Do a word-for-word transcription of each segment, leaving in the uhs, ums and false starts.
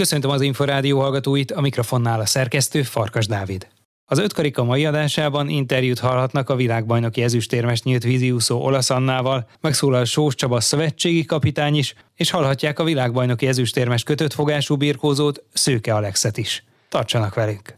Köszöntöm az Inforádió hallgatóit, a mikrofonnál a szerkesztő Farkas Dávid. Az ötkarika mai adásában interjút hallhatnak a világbajnoki ezüstérmes nyílt víziúszó Olasz Annával, megszólal Sós Csaba szövetségi kapitány is, és hallhatják a világbajnoki ezüstérmes kötött fogású birkózót, Szőke Alexet is. Tartsanak velünk!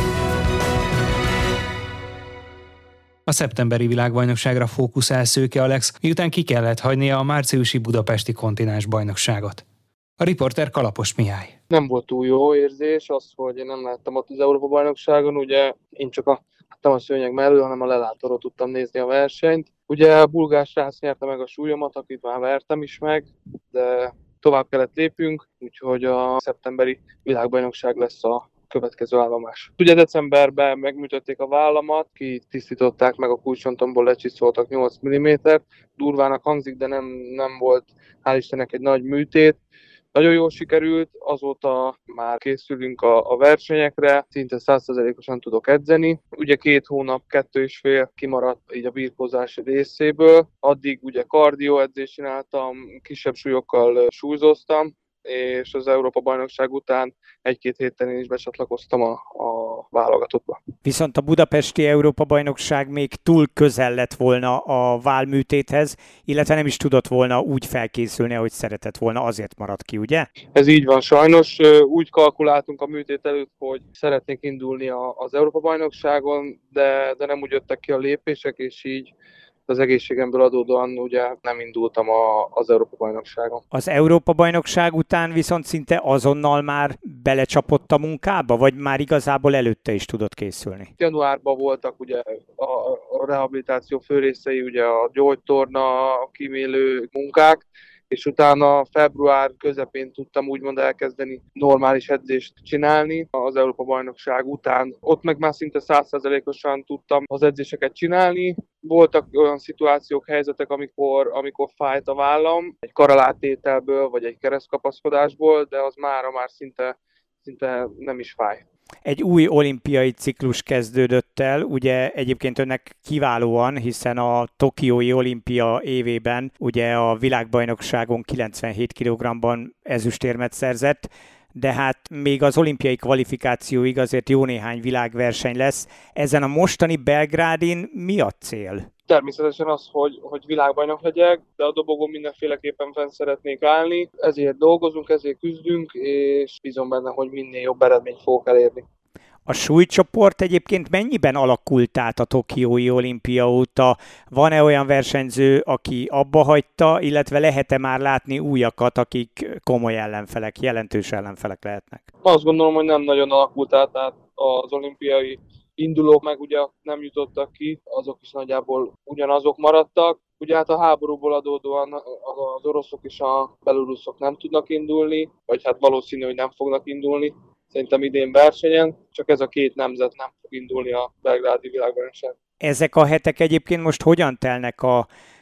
A szeptemberi világbajnokságra fókuszál Szőke Alex, miután ki kellett hagynia a márciusi budapesti kontinensbajnokságot. A riporter Kalapos Mihály. Nem volt túl jó érzés az, hogy én nem láttam ott az Európa-bajnokságon, ugye én csak a, nem a szőnyeg mellől, hanem a lelátóról tudtam nézni a versenyt. Ugye a bulgár srác nyerte meg a súlyomat, akit már vertem is meg, de tovább kellett lépjünk, úgyhogy a szeptemberi világbajnokság lesz a következő állomás. Ugye decemberben megműtötték a vállamat, kitisztították meg a kulcsontomból, lecsiszoltak nyolc millimétert, durvának hangzik, de nem, nem volt hál' Istennek egy nagy műtét. Nagyon jól sikerült, azóta már készülünk a, a versenyekre, szinte száz százalékosan tudok edzeni. Ugye két hónap, kettő és fél kimaradt így a birkózás részéből, addig ugye kardioedzést csináltam, kisebb súlyokkal súlyzóztam, és az Európa-bajnokság után egy-két héten én is becsatlakoztam a, a válogatottba. Viszont a budapesti Európa-bajnokság még túl közel lett volna a vállműtéthez, illetve nem is tudott volna úgy felkészülni, ahogy szeretett volna, azért maradt ki, ugye? Ez így van, sajnos úgy kalkuláltunk a műtét előtt, hogy szeretnénk indulni az Európa-bajnokságon, de, de nem úgy jöttek ki a lépések, és így az egészségemből adódóan ugye nem indultam a, az Európa-bajnokságon. Az Európa-bajnokság után viszont szinte azonnal már belecsapott a munkába, vagy már igazából előtte is tudott készülni? Januárban voltak ugye a, a rehabilitáció fő részei, ugye a gyógytorna, a kímélő munkák, és utána február közepén tudtam úgymond elkezdeni normális edzést csinálni az Európa-bajnokság után. Ott meg már szinte száz százalékosan tudtam az edzéseket csinálni. Voltak olyan szituációk, helyzetek, amikor, amikor fájt a vállam, egy karalátételből vagy egy keresztkapaszkodásból, de az mára már szinte, szinte nem is fáj. Egy új olimpiai ciklus kezdődött el, ugye egyébként önnek kiválóan, hiszen a tokiói olimpia évében ugye a világbajnokságon kilencvenhét kilogrammban ezüstérmet szerzett, de hát még az olimpiai kvalifikációig azért jó néhány világverseny lesz. Ezen a mostani Belgrádin mi a cél? Természetesen az, hogy, hogy világbajnok legyek, de a dobogon mindenféleképpen fenn szeretnék állni. Ezért dolgozunk, ezért küzdünk, és bízom benne, hogy minél jobb eredményt fogok elérni. A súlycsoport egyébként mennyiben alakult át a tokiói olimpia óta? Van-e olyan versenyző, aki abba hagyta, illetve lehet-e már látni újakat, akik komoly ellenfelek, jelentős ellenfelek lehetnek? Azt gondolom, hogy nem nagyon alakult át, át az olimpiai indulók meg ugye nem jutottak ki, azok is nagyjából ugyanazok maradtak. Ugye hát a háborúból adódóan az oroszok és a beloruszok nem tudnak indulni, vagy hát valószínű, hogy nem fognak indulni. Szerintem idén versenyen, csak ez a két nemzet nem fog indulni a belgrádi világbajnokság. Ezek a hetek egyébként most hogyan telnek a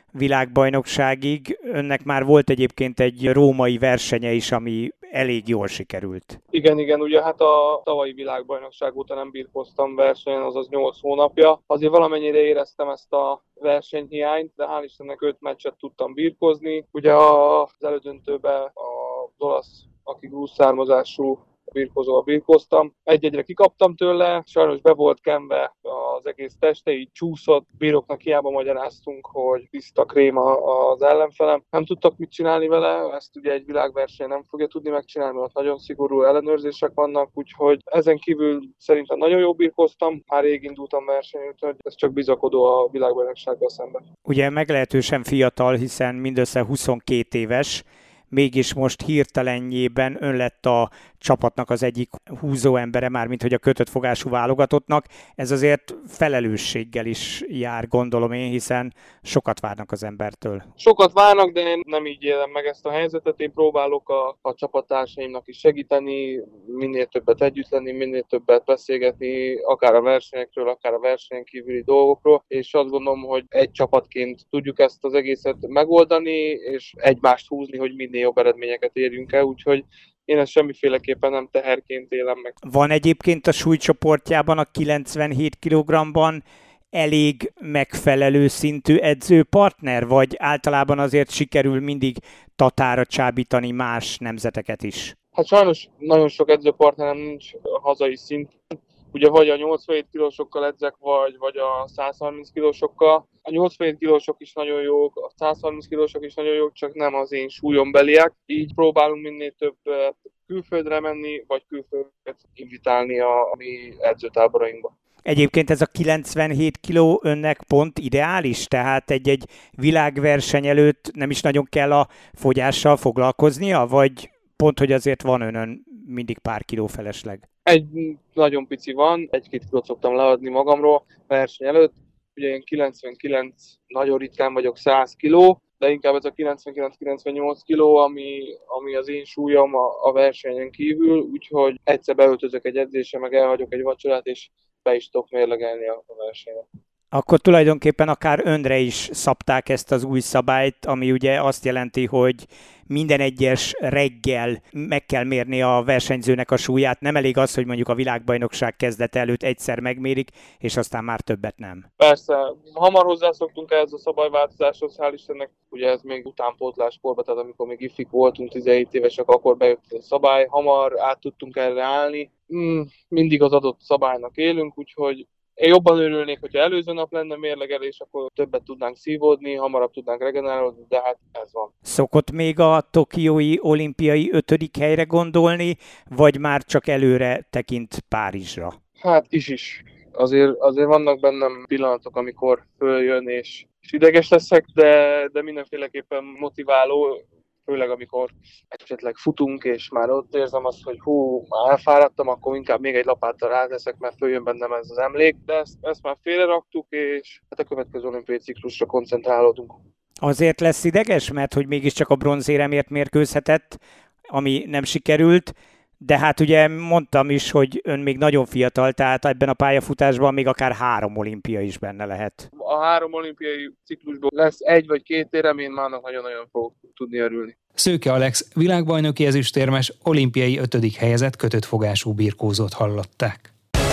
világbajnokságig? Önnek már volt egyébként egy római versenye is, ami elég jól sikerült. Igen, igen, ugye hát a tavalyi világbajnokság óta nem birkóztam versenyen, azaz nyolc hónapja. Azért valamennyire éreztem ezt a versenyhiányt, de hál' Istennek öt meccset tudtam birkózni. Ugye az elődöntőben az olasz, aki grúz származású birkózóval birkóztam. Egy-egyre kikaptam tőle, sajnos be volt kenve az egész teste, így csúszott. Bíróknak hiába magyaráztunk, hogy tiszta krém az ellenfelem. Nem tudtak mit csinálni vele, ezt ugye egy világverseny nem fogja tudni megcsinálni, mert nagyon szigorú ellenőrzések vannak, úgyhogy ezen kívül szerintem nagyon jó birkóztam, már rég indultam versenyt, úgyhogy ez csak bizakodó a világbajnoksággal szemben. Ugye meglehetősen fiatal, hiszen mindössze huszonkét éves, mégis most hirtelenjében ön lett a csapatnak az egyik húzó embere, mármint hogy a kötött fogású válogatottnak. Ez azért felelősséggel is jár, gondolom én, hiszen sokat várnak az embertől. Sokat várnak, de én nem így élem meg ezt a helyzetet. Én próbálok a, a csapattársaimnak is segíteni, minél többet együtt lenni, minél többet beszélgetni, akár a versenyekről, akár a versenyen kívüli dolgokról, és azt gondolom, hogy egy csapatként tudjuk ezt az egészet megoldani, és egymást húzni, hogy minél jobb eredményeket érjünk el, úgyhogy én ezt semmiféleképpen nem teherként élem meg. Van egyébként a súlycsoportjában a kilencvenhét kilogrammban elég megfelelő szintű edzőpartner, vagy általában azért sikerül mindig tatára csábítani más nemzeteket is? Hát sajnos nagyon sok edzőpartnerem nincs a hazai szint. Ugye vagy a nyolcvanhét kilósokkal edzek, vagy, vagy a száz harminc kilósokkal. A nyolcvanhét kilósok is nagyon jók, a száz harminc kilósok is nagyon jók, csak nem az én súlyombeliek. Így próbálunk minél több külföldre menni, vagy külföldet invitálni a, a mi edzőtáborainkba. Egyébként ez a kilencvenhét kiló önnek pont ideális? Tehát egy-egy világverseny előtt nem is nagyon kell a fogyással foglalkoznia? Vagy pont, hogy azért van önön mindig pár kiló felesleg? Egy nagyon pici van, egy-két kilót szoktam leadni magamról verseny előtt. Ugye én kilencvenkilenc, nagyon ritkán vagyok száz kiló, de inkább ez a kilencvenkilenc-kilencvennyolc kiló, ami, ami az én súlyom a, a versenyen kívül, úgyhogy egyszer beöltözök egy edzésre, meg elhagyok egy vacsorát, és be is tudok mérlegelni a, a versenyen. Akkor tulajdonképpen akár önre is szabták ezt az új szabályt, ami ugye azt jelenti, hogy minden egyes reggel meg kell mérni a versenyzőnek a súlyát. Nem elég az, hogy mondjuk a világbajnokság kezdete előtt egyszer megmérik, és aztán már többet nem. Persze, hamar hozzászoktunk ehhez a szabályváltozáshoz, hál' Istennek. Ugye ez még utánpótláskorban, tehát amikor még ifik voltunk, tizenhét évesek, akkor bejött a szabály, hamar át tudtunk erre állni. Mm, mindig az adott szabálynak élünk, úgyhogy én jobban örülnék, hogyha előző nap lenne mérlegelés, akkor többet tudnánk szívódni, hamarabb tudnánk regenerálódni, de hát ez van. Szokott még a tokiói olimpiai ötödik helyre gondolni, vagy már csak előre tekint Párizsra? Hát is is. Azért, azért vannak bennem pillanatok, amikor följön és, és ideges leszek, de, de mindenféleképpen motiváló, főleg amikor esetleg futunk, és már ott érzem azt, hogy hú, már elfáradtam, akkor inkább még egy lapáttal ráteszek, mert följön bennem ez az emlék, de ezt, ezt már félreraktuk, és hát a következő olimpiai ciklusra koncentrálódunk. Azért lesz ideges, mert hogy mégiscsak a bronzéremért mérkőzhetett, ami nem sikerült, de hát ugye mondtam is, hogy ön még nagyon fiatal, tehát ebben a pályafutásban még akár három olimpia is benne lehet. A három olimpiai ciklusban lesz egy vagy két érem, én már nagyon-nagyon fogok tudni örülni. Szőke Alex világbajnoki ezüstérmes, olimpiai ötödik helyezett kötött fogású birkózót hallották.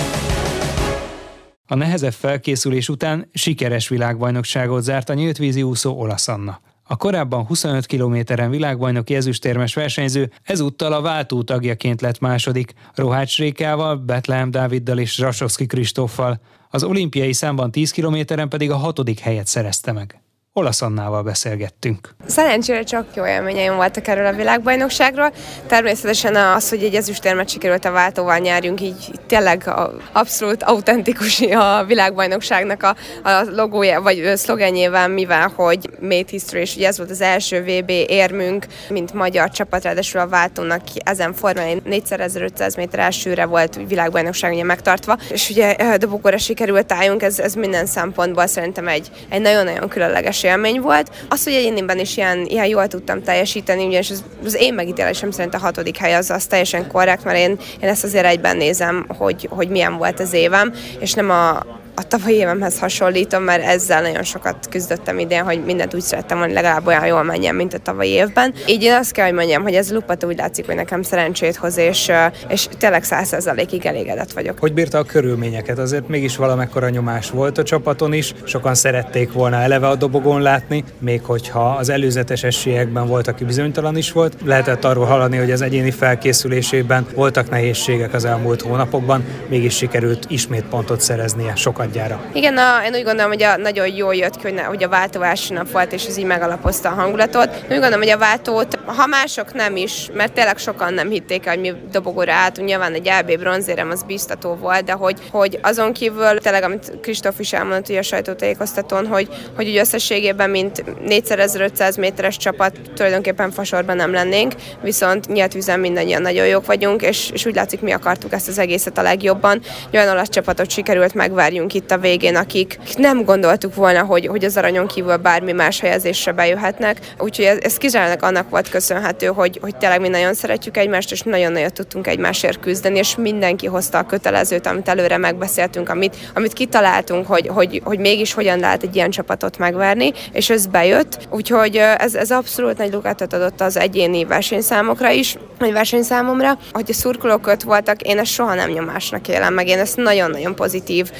A nehezebb felkészülés után sikeres világbajnokságot zárt a nyílt vízi úszó Olasz Anna. A korábban huszonöt kilométeren világbajnoki ezüstérmes versenyző ezúttal a váltó tagjaként lett második, Rohács Rékával, Betlehem Dáviddal és Rasovszky Kristóffal, az olimpiai számban tíz kilométeren pedig a hatodik helyet szerezte meg. Olasz Annával beszélgettünk. Szerencsére csak jó élményeim voltak erről a világbajnokságról. Természetesen az, hogy egy ezüstérmet sikerült a váltóval nyerjünk, így, így tényleg a, abszolút autentikus a világbajnokságnak a, a logója, vagy szlogenjével, mivel hogy Made History, és ugye ez volt az első vé bé érmünk, mint magyar csapat, ráadásul a váltónak ezen formán négyezer-ezerötszáz méter elsőre volt világbajnokság ugye megtartva, és ugye dobogóra sikerült álljunk, ez, ez minden szempontból szerintem egy, egy nagyon-nagyon különleges élmény volt. Az, hogy egyéniben is ilyen, ilyen jól tudtam teljesíteni, ugyanis az, az én megítélésem szerint a hatodik hely az, az teljesen korrekt, mert én, én ezt azért egyben nézem, hogy, hogy milyen volt az évem, és nem a a tavalyi évemhez hasonlítom, mert ezzel nagyon sokat küzdöttem idén, hogy mindent úgy szerettem, hogy legalább olyan jól menjen, mint a tavalyi évben. Így én azt kell, hogy mondjam, hogy ez a Lupató úgy látszik, hogy nekem szerencsét hoz, és, és tényleg száz százalékig elégedett vagyok. Hogy bírta a körülményeket? Azért mégis valamekkora nyomás volt a csapaton is, sokan szerették volna eleve a dobogón látni, még hogyha az előzetes esélyekben volt, aki bizonytalan is volt. Lehetett arról hallani, hogy az egyéni felkészülésében voltak nehézségek az elmúlt hónapokban, mégis sikerült ismét pontot szereznie sokat. Igen, a, én úgy gondolom, hogy a, nagyon jól jött ki, hogy, ne, hogy a váltó első nap volt, és ez így megalapozta a hangulatot. Én úgy gondolom, hogy a váltót, ha mások nem is, mert tényleg sokan nem hitték el, hogy mi dobogóra álltunk, nyilván egy é bé bronzérem az biztató volt, de hogy, hogy azon kívül tényleg, amit Kristóf is elmondott ugye a sajtótájékoztatón, hogy, hogy úgy összességében, mint négyezer-ezerötszáz méteres csapat tulajdonképpen fasorban nem lennénk, viszont nyílt vízen mindannyian nagyon jók vagyunk, és, és úgy látszik, mi akartuk ezt az egészet a legjobban. Olyan olasz csapatot sikerült megvárjunk itt a végén, akik nem gondoltuk volna, hogy, hogy az aranyon kívül bármi más helyezésre bejöhetnek. Úgyhogy ez, ez kizárólag annak volt köszönhető, hogy, hogy tényleg mi nagyon szeretjük egymást, és nagyon-nagyon tudtunk egymásért küzdeni, és mindenki hozta a kötelezőt, amit előre megbeszéltünk, amit, amit kitaláltunk, hogy, hogy, hogy mégis hogyan lehet egy ilyen csapatot megverni, és ez bejött. Úgyhogy ez, ez abszolút nagy lukátot adott az egyéni versenyszámokra is, vagy versenyszámomra. Hogy a szurkolók ott voltak, én ezt soha nem nyomásnak élem meg, én ezt nagyon-nagyon pozitív dolognak,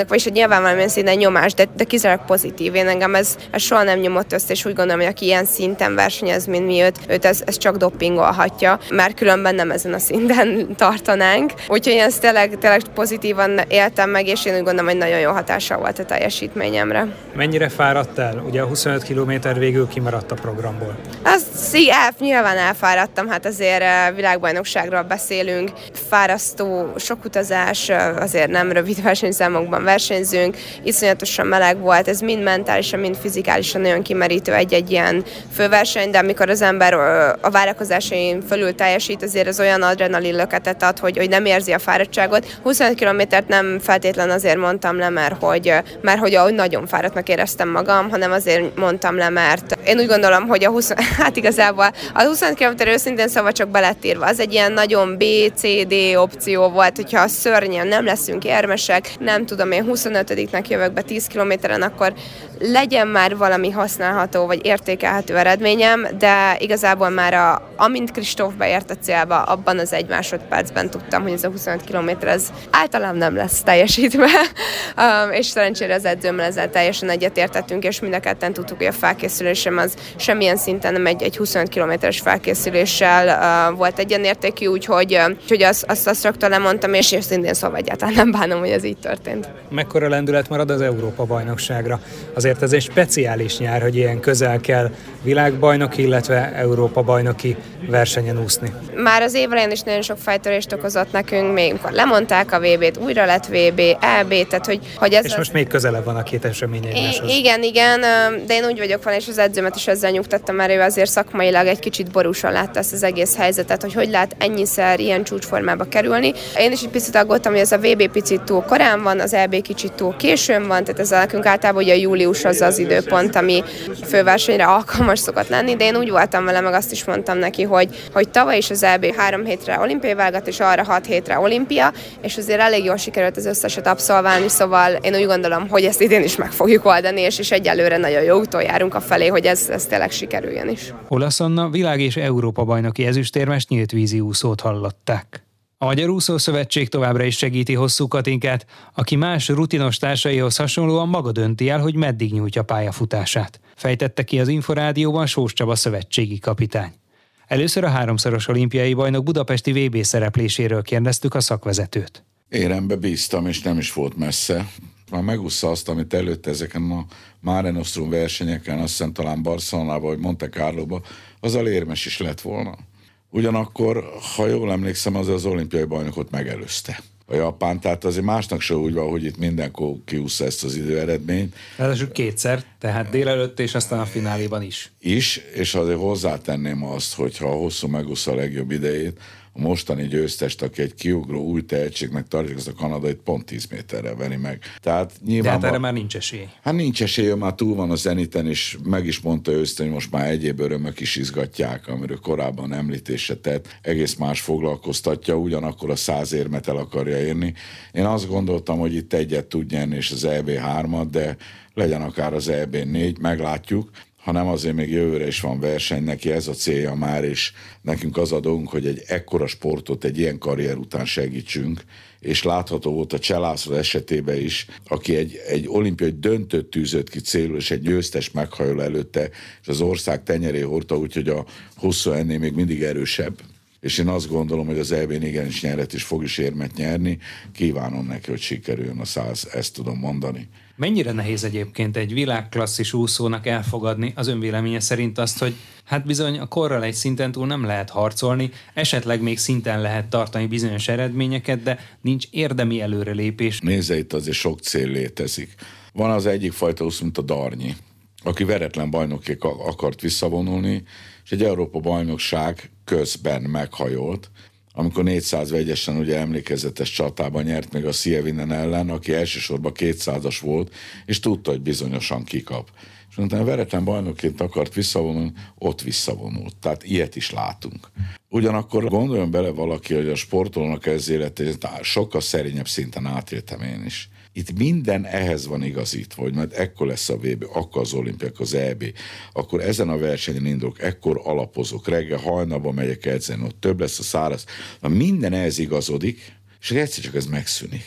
országnak, vagyis hogy nyilván valamilyen szinten nyomás, de, de kizárólag pozitív. Én engem ez, ez soha nem nyomott össze, és úgy gondolom, hogy aki ilyen szinten versenyez, mint mi őt, őt ez, ez csak dopingolhatja, mert különben nem ezen a szinten tartanánk. Úgyhogy én ezt tényleg, tényleg pozitívan éltem meg, és én úgy gondolom, hogy nagyon jó hatással volt a teljesítményemre. Mennyire fáradtál? Ugye a huszonöt kilométer végül kimaradt a programból. Azt el, nyilván elfáradtam, hát azért világbajnokságról beszélünk, fárasztó, sok utazás, azért nem rövid versenyszámokban versenyzünk, iszonyatosan meleg volt, ez mind mentálisan, mind fizikálisan nagyon kimerítő egy-egy ilyen főverseny, de amikor az ember a várakozásain fölül teljesít, azért az olyan adrenalin löketet ad, hogy, hogy nem érzi a fáradtságot. huszonöt kilométert nem feltétlen azért mondtam le, mert hogy, mert hogy ahogy nagyon fáradtnak éreztem magam, hanem azért mondtam le, mert én úgy gondolom, hogy a húsz, hát igazából a huszonöt kilométer őszintén szóval csak be lett írva. Az egy ilyen nagyon B, C, D opció volt, hogyha szörnyen nem leszünk érmesek, nem tudom, én huszonötödiknek jövök be tíz kilométeren, akkor legyen már valami használható vagy értékelhető eredményem, de igazából már a, amint Kristóf beért a célba, abban az egy másodpercben tudtam, hogy ez a huszonöt kilométer ez általában nem lesz teljesítve, um, és szerencsére az edzőmmel ezzel teljesen egyetértettünk, és mind a ketten tudtuk, hogy a felkészülésem az semmilyen szinten nem egy, egy huszonöt kilométeres felkészüléssel uh, volt egyenértékű, úgyhogy, uh, úgyhogy azt, azt, azt rögtön lemondtam, és szintén szóval egyáltalán nem bánom, hogy ez így történt. Mekkora lendület marad az Európa-bajnokságra? Azért ez egy speciális nyár, hogy ilyen közel kell világbajnoki, illetve Európa-bajnoki versenyen úszni. Már az év elején is nagyon sok fejtörést okozott nekünk, még amikor lemondták a vé bét, újra lett vé bé, é bé, tehát hogy, hogy ez... És most az... még közelebb van a két esemény egymáshoz. Igen, igen, de én úgy vagyok vele, és az edzőmet is ezzel nyugtattam, mert ő azért szakmailag egy kicsit borúsan látta ezt az egész helyzetet, hogy hogy lehet ennyiszer ilyen csúcsformába kerülni. Én is egy picit aggódtam, hogy ez a vé bé picit túl korán van, az é bé kicsit túl későn van, tehát ez nekünk általában ugye a július az az időpont, ami főversenyre alkalmas szokott lenni, de én úgy voltam vele, meg azt is mondtam neki, hogy, hogy tavaly is az é bé három hétre olimpiai válogatott, és arra hat hétre olimpia, és azért elég jól sikerült az összeset abszolválni, szóval én úgy gondolom, hogy ezt idén is meg fogjuk oldani, és, és egyelőre nagyon jó úton járunk a felé, hogy ez, ez tényleg sikerüljön is. Olasz Anna világ- és Európa-bajnoki ezüstérmes nyílt vízi úszót hallották. A Magyar Úszó Szövetség továbbra is segíti Hosszú Katinkát, aki más rutinos társaihoz hasonlóan maga dönti el, hogy meddig nyújtja pályafutását. Fejtette ki az Inforádióban Sós Csaba szövetségi kapitány. Először a háromszoros olimpiai bajnok budapesti vé bé szerepléséről kérdeztük a szakvezetőt. Érembe bíztam, és nem is volt messze. Már megúszta azt, amit előtte ezeken a Mare Nostrum versenyeken, azt hiszem talán Barcelonában vagy Monte Carloban, az a érmes is lett volna. Ugyanakkor, ha jól emlékszem, az az olimpiai bajnokot megelőzte. A Japán, tehát azért másnak se úgy van, hogy itt mindenkor kiúszta ezt az időeredményt. Ráadásul kétszer, tehát délelőtt és aztán a fináléban is. Is, és azért hozzátenném azt, hogy ha a Hosszú megúszta a legjobb idejét, a mostani győztest, aki egy kiugró új tehetségnek tartjuk, azt a kanadait pont tíz méterre veri meg. Tehát nyilván... De hát erre már nincs esély. Hát nincs esély, már túl van a Zeniten, és meg is mondta őszintén, hogy most már egyéb örömök is izgatják, amiről korábban említése tett, egész más foglalkoztatja, ugyanakkor a száz érmet el akarja érni. Én azt gondoltam, hogy itt egyet tud nyerni, és az é bé hármat, de legyen akár az é bé négy, meglátjuk. hanem azért még jövőre is van verseny, neki ez a célja már, és nekünk az a dolgunk, hogy egy ekkora sportot egy ilyen karrier után segítsünk, és látható volt a Cselászló esetében is, aki egy, egy olimpiai döntőt tűzött ki célul, és egy győztes meghajol előtte, és az ország tenyeré hordta, úgyhogy a Hosszú ennél még mindig erősebb. És én azt gondolom, hogy az é bén igenis nyeret, és fog is érmet nyerni. Kívánom neki, hogy sikerüljön a száz, ezt tudom mondani. Mennyire nehéz egyébként egy világklasszis úszónak elfogadni az önvéleménye szerint azt, hogy hát bizony a korral egy szinten túl nem lehet harcolni, esetleg még szinten lehet tartani bizonyos eredményeket, de nincs érdemi előrelépés. Nézze, itt azért sok cél létezik. Van az egyik fajta úszó, mint a Darnyi, aki veretlen bajnokként akart visszavonulni, és egy Európa-bajnokság közben meghajolt, amikor négyszáz vegyesen ugye emlékezetes csatában nyert meg a Sievinen ellen, aki elsősorban kétszázas volt, és tudta, hogy bizonyosan kikap. És utána veretlen bajnokként akart visszavonulni, ott visszavonult. Tehát ilyet is látunk. Ugyanakkor gondoljon bele valaki, hogy a sportolónak ez életét sokkal szerényebb szinten átéltem én is. Itt minden ehhez van igazítva, hogy mert ekkor lesz a vé bé, akkor az olimpiák, az é bé, akkor ezen a versenyen indulok, ekkor alapozok, reggel hajnalban megyek edzeni, ott több lesz a száraz. Na minden ehhez igazodik, és egyszer csak ez megszűnik.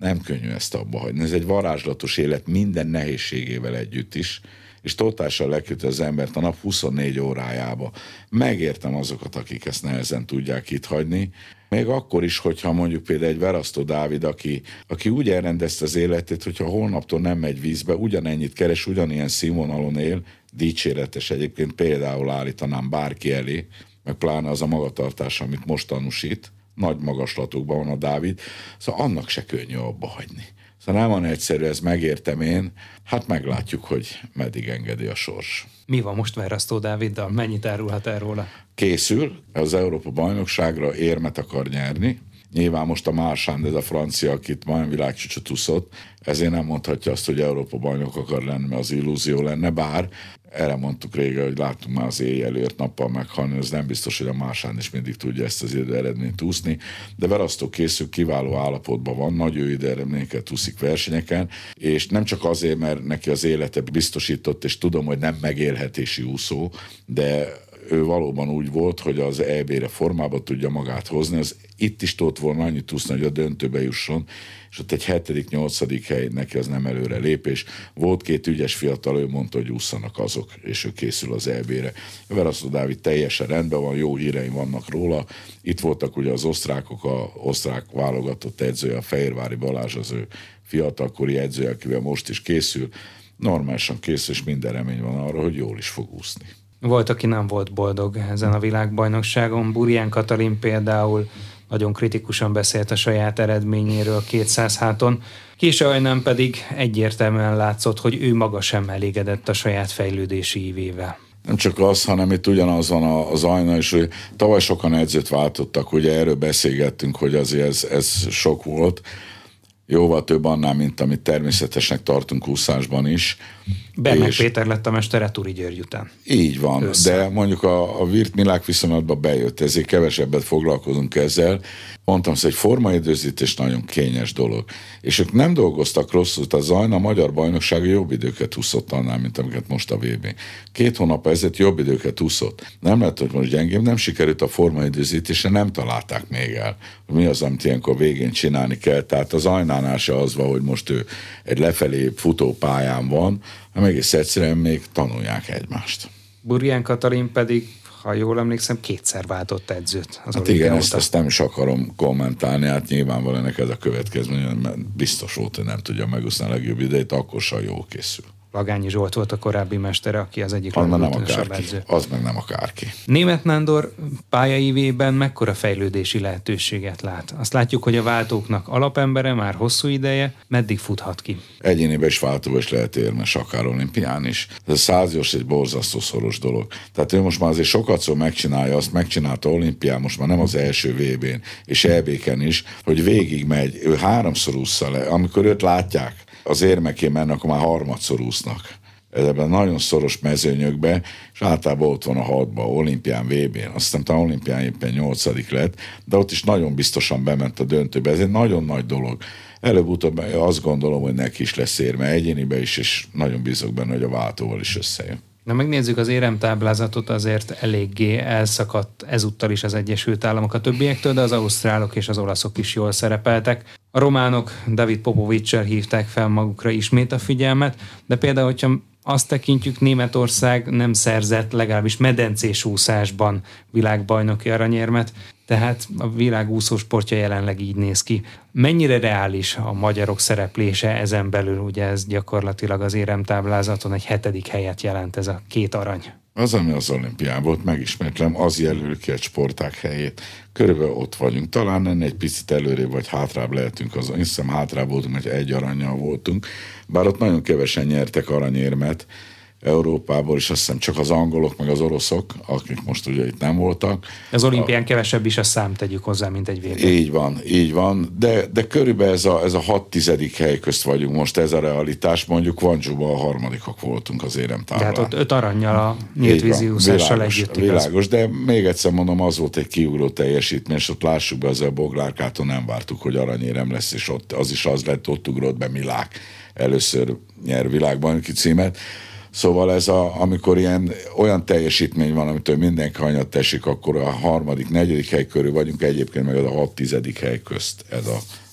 Nem könnyű ezt abba hagyni. Ez egy varázslatos élet minden nehézségével együtt is, és totálisan leköti az embert a nap huszonnégy órájába. Megértem azokat, akik ezt nehezen tudják itt hagyni. Még akkor is, hogyha mondjuk például egy Verasztó Dávid, aki, aki úgy elrendezte az életét, hogyha holnaptól nem megy vízbe, ugyanennyit keres, ugyanilyen színvonalon él, dicséretes egyébként, például állítanám bárki elé, meg pláne az a magatartás, amit most tanúsít, nagy magaslatokban van a Dávid, szóval annak se könnyű abba hagyni. Szóval nem van egyszerű, ez megértem én, hát meglátjuk, hogy meddig engedi a sors. Mi van most Verasztó Dáviddal? Mennyit árulhat el róla? Készül, az Európa-bajnokságra érmet akar nyerni. Nyilván most a Marchand, ez a francia, akit majdnem világcsúcsot úszott, ezért nem mondhatja azt, hogy Európa-bajnok akar lenni, mert az illúzió lenne, bár erre mondtuk régen, hogy láttunk már az éjjelért nappal meghalni, az nem biztos, hogy a Marchand is mindig tudja ezt az időeredményt úszni, de Verasztó készül, kiváló állapotban van, nagy ő időeredményeket úszik versenyeken, és nem csak azért, mert neki az élete biztosított, és tudom, hogy nem megélhetési úszó, de ő valóban úgy volt, hogy az é bé-re formába tudja magát hozni, az itt is tudott volna annyit úszni, hogy a döntőbe jusson, és ott egy hetedik, nyolcadik hely, neki az nem előre lépés. Volt két ügyes fiatal, ő mondta, hogy ússzanak azok, és ő készül az é bé-re. Verasztó Dávid teljesen rendben van, jó híreim vannak róla. Itt voltak ugye az osztrákok, a osztrák válogatott edzője, a Fehérvári Balázs, az ő fiatalkori edzője, akivel most is készül. Normálisan készül, és minden remény van arra, hogy jól is fog úszni. Volt, aki nem volt boldog ezen a világbajnokságon. Burján Katalin például nagyon kritikusan beszélt a saját eredményéről kétszáz háton. Később pedig egyértelműen látszott, hogy ő maga sem elégedett a saját fejlődési ívével. Nem csak az, hanem itt ugyanaz van az Ajna is, hogy tavaly sokan edzőt váltottak, ugye erről beszélgettünk, hogy azért ez, ez sok volt. Jóval több annál, mint amit természetesnek tartunk úszásban is. Bernek és Péter lett a mestere Turi György után. Így van, össze. De mondjuk a, a virt milák viszonylatban bejött, ezért kevesebbet foglalkozunk ezzel. Mondtam, hogy egy formaidőzítés nagyon kényes dolog. És ők nem dolgoztak rosszul, a Zajna a magyar bajnoksága jobb időket úszott annál, mint amiket most a vé bé. Két hónap ezelőtt jobb időket úszott. Nem lehet, hogy most gyengébb, nem sikerült a formaidőzítésre, nem találták még el, hogy mi az, amit ilyenkor végén csinálni kell. Tehát az Ajnánál se az van, hogy most ő egy lefelé futópályán van, hanem egész egyszerűen még tanulják egymást. Burján Katalin pedig, ha jól emlékszem, kétszer váltott edzőt. Az hát igen, ezt, ezt nem is akarom kommentálni, hát nyilvánvalóan ez a következmény, mert biztos volt, hogy nem tudja megúszni a legjobb idejét, akkor sem jól készül. Lagányi Zsolt volt a korábbi mestere, aki az egyik az legutolsóbb edző. Az meg nem akárki. Németh Nándor pályaívében mekkora fejlődési lehetőséget lát? Azt látjuk, hogy a váltóknak alapembere már hosszú ideje, meddig futhat ki? Egyéniben is váltóba is lehet érmes, akár olimpián is. Ez a százas egy borzasztó szoros dolog. Tehát ő most már azért sokat szó megcsinálja, azt megcsinálta olimpián, most már nem az első vé bén, és é béken is, hogy végig megy, ő háromszor ússza le, amikor őt látják, az érmekén mennek, akkor már harmadszor úsznak. Ebben nagyon szoros mezőnyökbe, és általában ott van a hatban, olimpián, vé bén. Aztán talán olimpián éppen nyolcadik lett, de ott is nagyon biztosan bement a döntőbe. Ez egy nagyon nagy dolog. Előbb-utóbb azt gondolom, hogy neki is lesz érme egyénibe is, és nagyon bízok benne, hogy a váltóval is összejön. Na megnézzük az éremtáblázatot, azért eléggé elszakadt ezúttal is az Egyesült Államok a többiektől, de az ausztrálok és az olaszok is jól szerepeltek. A románok David Popovic-sel hívták fel magukra ismét a figyelmet, de például, hogyha azt tekintjük, Németország nem szerzett legalábbis medencés úszásban világbajnoki aranyérmet, tehát a világ úszósportja jelenleg így néz ki. Mennyire reális a magyarok szereplése ezen belül? Ugye ez gyakorlatilag az éremtáblázaton egy hetedik helyet jelent, ez a két arany. Az, ami az olimpián volt, megismétlem, az jelöl ki egy sportág helyét. Körülbelül ott vagyunk. Talán ennél egy picit előrébb vagy hátrább lehetünk. Azon hiszem hátrább voltunk, hogy egy arannyal voltunk. Bár ott nagyon kevesen nyertek aranyérmet Európából, és azt hiszem csak az angolok, meg az oroszok, akik most ugye itt nem voltak. Az olimpián a... kevesebb is a szám, tegyük hozzá, mint egy végén. Így van, így van, de, de körülbelül ez a, ez a hat tizedik hely közt vagyunk most, ez a realitás, mondjuk Vandzsuban a harmadikok voltunk az éremtáblán. Tehát ott öt arannyal a nyílt vízi úszással együtt. Világos, de még egyszer mondom, az volt egy kiugró teljesítmény, és ott lássuk be, az a Boglárkától nem vártuk, hogy aranyérem lesz, és ott az is az lett, ott ugrott be Milák. Először nyer világbajnoki címet. Szóval ez a, amikor ilyen, olyan teljesítmény van, amitől mindenki hanyat esik, akkor a harmadik, negyedik hely körül vagyunk, egyébként meg az a hat tizedik hely közt ez a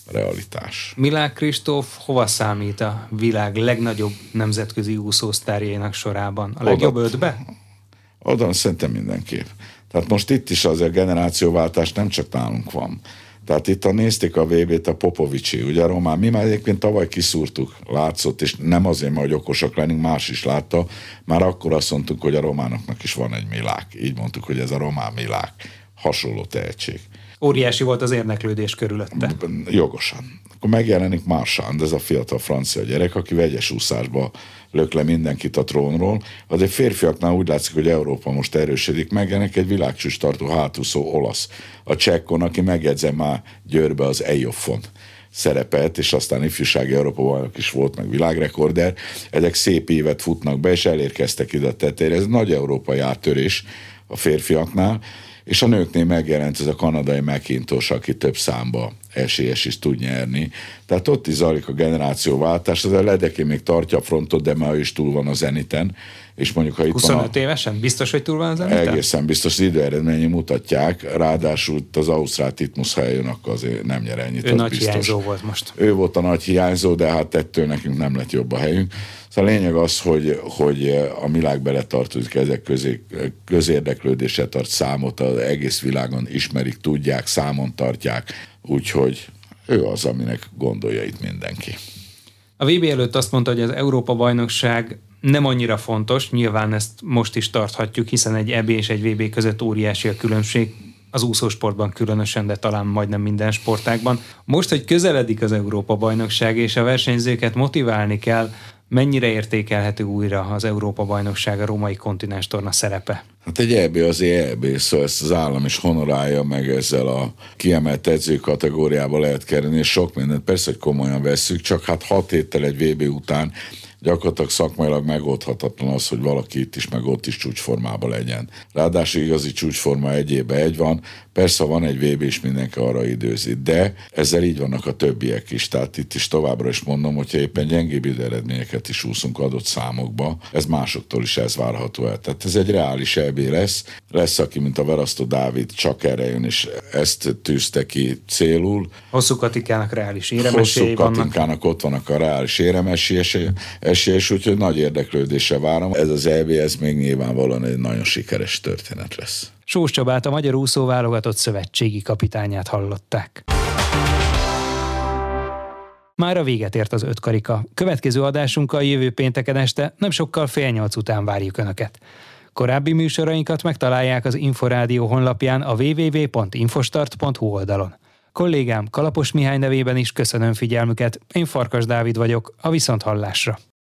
realitás. Milák Kristóf hova számít a világ legnagyobb nemzetközi úszósztárjainak sorában? A legjobb Oda, ötbe? Oda szerintem mindenképp. Tehát most itt is azért generációváltás nem csak nálunk van. Tehát itt a nézték a vé bét a Popovicsi, ugye a román, mi már egyébként tavaly kiszúrtuk, látszott, és nem azért, mert hogy okosak lennénk, más is látta, már akkor azt mondtuk, hogy a románoknak is van egy Milák. Így mondtuk, hogy ez a román Milák. Hasonló tehetség. Óriási volt az érdeklődés körülötte. Jogosan. Akkor megjelenik Marchand, ez a fiatal francia gyerek, aki vegyes úszásba lök le mindenkit a trónról. Azért férfiaknál úgy látszik, hogy Európa most erősödik. Megjelenik egy világcsúcs tartó hátúszó olasz. A csekkon, aki megjegyzem már Győrbe az Ejoffon szerepelt, és aztán ifjúsági Európa-bajnok is volt, meg világrekorder. Ezek szép évet futnak be, és elérkeztek ide a tetejére. Ez nagy európai áttörés a férfiaknál, és a nőknél megjelent ez a kanadai McIntosh, aki több számba esélyes is tud nyerni. Tehát ott is zajlik a generációváltás, az a Ledeké még tartja a frontot, de már ő is túl van a Zeniten. És mondjuk, ha itt huszonöt a... évesen? Biztos, hogy túl van a Zeniten? Egészen biztos, az időeredményi mutatják, ráadásul az ausztrál Titmus helyen akkor azért nem nyer ennyit. Ő nagy biztos. hiányzó volt most. Ő volt a nagy hiányzó, de hát ettől nekünk nem lett jobb a helyünk. Szóval a lényeg az, hogy, hogy a világ beletartozik ezek közé, közérdeklődésre tart számot, az egész világon ismerik, tudják, számon tartják, úgyhogy ő az, aminek gondolja itt mindenki. A vé bé előtt azt mondta, hogy az Európa-bajnokság nem annyira fontos, nyilván ezt most is tarthatjuk, hiszen egy é bé és egy vé bé között óriási a különbség, az úszósportban különösen, de talán majdnem minden sportágban. Most, hogy közeledik az Európa-bajnokság és a versenyzőket motiválni kell, mennyire értékelhető újra az Európa-bajnokság, a római kontinenstorna szerepe? Hát egy é bé az é bé, szóval ezt az állam is honorálja, meg ezzel a kiemelt edző kategóriába lehet kerülni, és sok mindent persze, hogy komolyan vesszük, csak hát hat héttel egy vé bé után gyakorlatilag szakmailag megoldhatatlan az, hogy valaki itt is, meg ott is csúcsformában legyen. Ráadásul igazi csúcsforma egy évben egy van, persze van egy vé bé is, mindenki arra időzi, de ezzel így vannak a többiek is, tehát itt is továbbra is mondom, hogyha éppen gyengébb időeredményeket is úszunk adott számokba, ez másoktól is ez várható el. Tehát ez egy reális é bé lesz, lesz, aki, mint a Verasztó Dávid, csak erre jön, és ezt tűzte ki célul. Hosszú Katikának reális éremesélyei vannak. Hosszú Katikának ott vannak a reális éremesélyei, esélyes, úgyhogy nagy érdeklődésre várom. Ez az é bé, ez még nyilvánvalóan egy nagyon sikeres történet lesz. Sós Csabát, a Magyar Úszó Válogatott szövetségi kapitányát hallották. Már a véget ért az öt karika. Következő adásunkkal jövő pénteken este, nem sokkal fél nyolc után várjuk Önöket. Korábbi műsorainkat megtalálják az Inforádió honlapján a double-u double-u double-u pont infostart pont hu oldalon. Kollégám Kalapos Mihály nevében is köszönöm figyelmüket, én Farkas Dávid vagyok, a viszonthallásra.